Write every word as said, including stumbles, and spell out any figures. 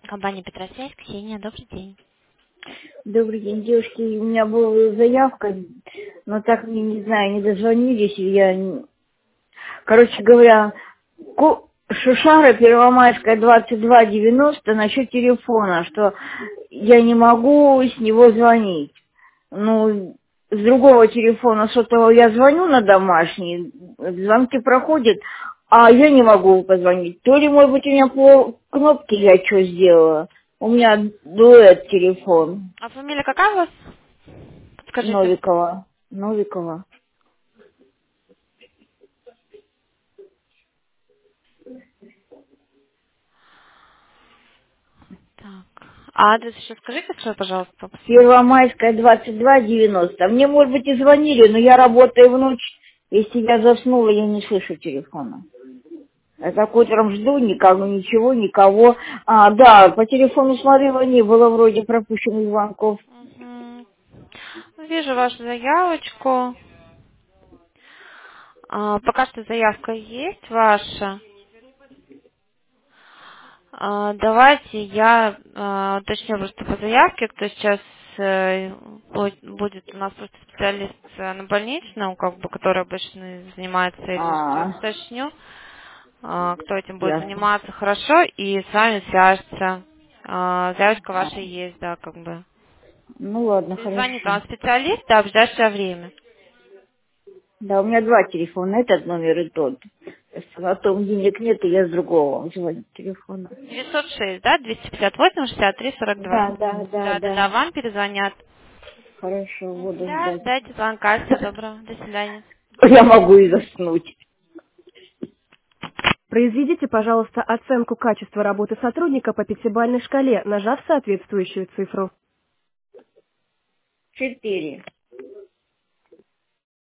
Компания Петросвязь, Ксения, добрый день. Добрый день, девушки. У меня была заявка, но так мне, не знаю, не дозвонились. и Я, не- короче говоря, Ку- Шушара, Первомайская, двадцать два девяносто, насчет телефона, что я не могу с него звонить. Ну, с другого телефона сотового я звоню на домашний, звонки проходят, а я не могу позвонить. То ли, может быть, у меня по кнопке я что сделала. У меня дуэт телефон. А фамилия какая у вас? Подскажите. Новикова. Новикова. Так. А адрес еще скажите, свой, пожалуйста. Первомайская, двадцать два девяносто. Мне, может быть, и звонили, но я работаю в ночь. Если я заснула, я не слышу телефона. Я так утром жду, никого, ничего, никого. А, да, по телефону смотрела, не было вроде пропущенных звонков. Мгм. Вижу вашу заявочку. А, пока что заявка есть ваша. А, давайте я а, уточню просто по заявке, кто сейчас э, бу- будет у нас просто специалист э, на больничном, как бы, который обычно занимается этим. А, Уточню, а, кто этим будет ясно. заниматься хорошо, и с вами свяжется. А, заявочка ваша есть, да, как бы. Ну ладно, Перезвонит вам хорошо. специалист, да, в ближайшее время. Да, у меня два телефона, этот номер и тот. На том денег нет, и я с другого вам звоню телефона. девятьсот шесть, да, двести пятьдесят восемь шестьдесят три сорок два. Да, да, да, Да, да, да, да. вам перезвонят. Хорошо, буду Да, ждать. ждайте звонка, всего доброго, до свидания. Я могу и заснуть. Произведите, пожалуйста, оценку качества работы сотрудника по пятибалльной шкале, нажав соответствующую цифру. Четыре.